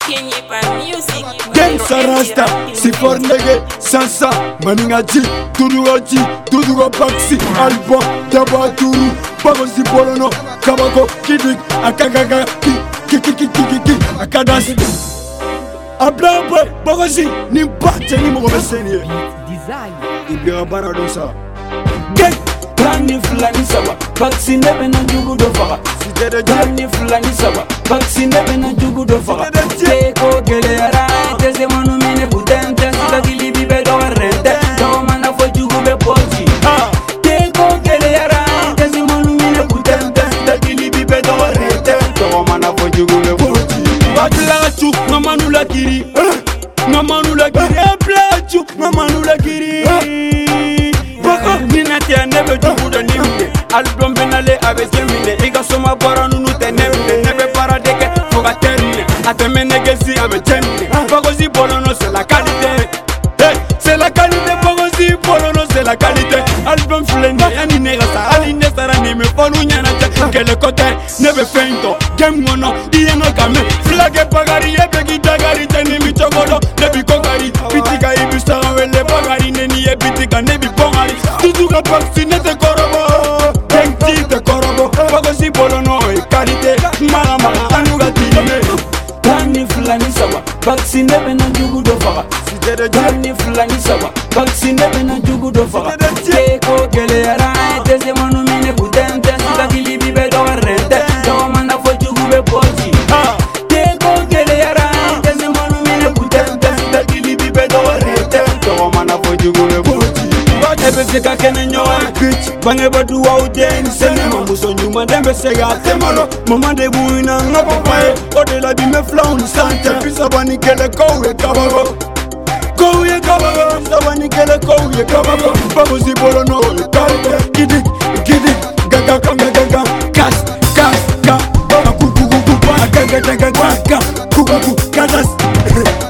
Gang Sarasta, si for nege, Sansa, Maningaji, Tuduaji, Tuduga Baxi, Alba, Tabaturu, Bagosi Polono, Kabako, Kidik, Akagaga, Kiki, Akadas. Abla, Bagosi, Nimpate, Nimogoseni. Ibira Baradosa. Gang, Plani Flani Saba, Baxi never na Jugu do Fara. Plani Flani Saba, Baxi never na Jugu do Fara. Teko Gelera, Tesemanu Mine Putente, Stagili Bibe do Rente, Domana for Jugu be Pochi. Teko Gelera, Tesemanu Mine Putente, Stagili Bibe do Rente, Domana for Jugu be Pochi. Batlachu, Namanula Kiri, Namanula Kiri, Plachu, Namanula Kiri. Minatia never do the name. Album Benale avec Gemini. Iga soma boronu te nemme. Nebe paradeke foga termine. Ateme negesi avec Gemini. Fogosi bolono c'est la qualité. C'est la qualité. Fogosi bolono c'est la qualité. Album Flendi yani negasa. Aline sarani me fonu nyana te. Que le côté nebe feinto. Game mono ieno kame. Flage pagari ebe gitagari teni mi chokolo. Nebi kokari. Pitika ibisa wele pagari neni e pitika nebi pongari. Tuduga Baxi nete korobo, Gengti te korobo, Bagosi Polono e qualité, Mama anuga tirime. Plani Flani Saba, Baxi nebe na Jugu do Fara. Plani Flani Saba, Baxi nebe na Jugu do Fara. Teko Gelera, Tesemanu Mine Putente, Stagili Bibe do Rente, Domana for Jugu be Pochi. Teko Gelera, Tesemanu Mine Putente, Stagili Bibe do Rente, Domana for Jugu be Pochi. Ebe fika kene nyoa bitch bange badu wa uden sene mambuso nyuma dembe sega temolo mama de buina ngapa pae odela bi me flown sante pisa bani kele kowe kabago sabani kele kowe kabago babuzi bolono kalbe gidi gaga kas ka kuku gaga kuku kadas